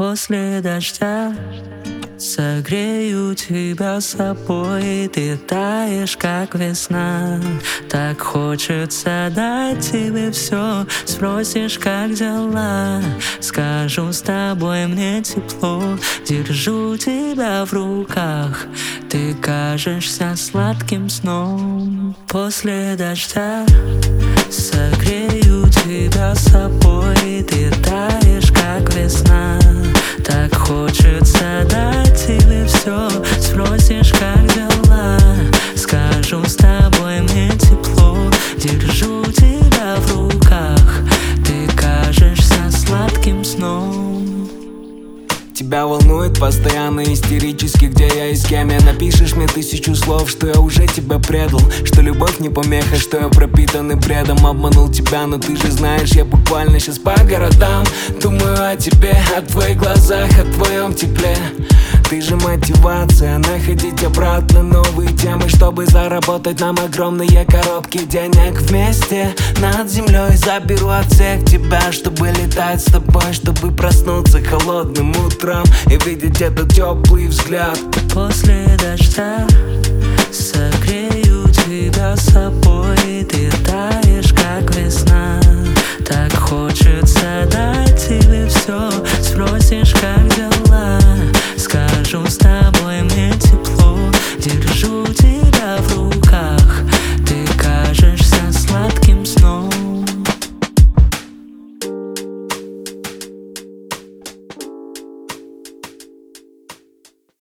После дождя согрею тебя собой, и ты таешь, как весна. Так хочется дать тебе все, спросишь, как дела. Скажу, с тобой мне тепло, держу тебя в руках. Ты кажешься сладким сном. После дождя согрею тебя собой, и ты таешь, как весна. Так хочется дать тебе все, спросишь, как дела. Скажу, с тобой мне тепло, держу тебя в руках. Ты кажешься сладким сном. Тебя волнует постоянно истерически, где я и с кем я. Напишешь мне 1000 слов, что я уже тебя предал, что любовь не помеха, что я пропитанный бредом. Обманул тебя, но ты же знаешь, я буквально сейчас по городам думаю о тебе, о твоих глазах, о твоем тепле. Ты же мотивация, находить обратно новые темы, чтобы заработать нам огромные коробки денег. Вместе над землей заберу от всех тебя, чтобы летать с тобой, чтобы проснуться холодным утром и видеть этот теплый взгляд. После дождя согрею тебя собой, и ты таешь, как весна. Так хочется дать тебе все, спросишь, как дела. Скажу, с тобой мне тепло, держу тебя в руках.